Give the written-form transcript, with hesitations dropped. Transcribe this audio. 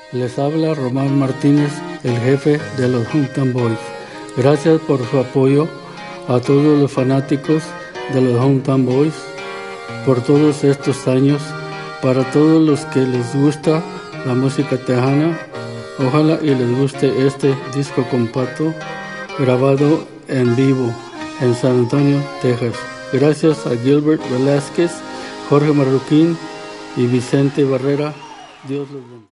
Les habla Román Martínez, el jefe de los Hometown Boys. Gracias por su apoyo a todos los fanáticos de los Hometown Boys por todos estos años. Para todos los que les gusta la música tejana, ojalá y les guste este disco compacto grabado en vivo en San Antonio, Texas. Gracias a Gilbert Velázquez, Jorge Marroquín y Vicente Barrera. Dios los bendiga.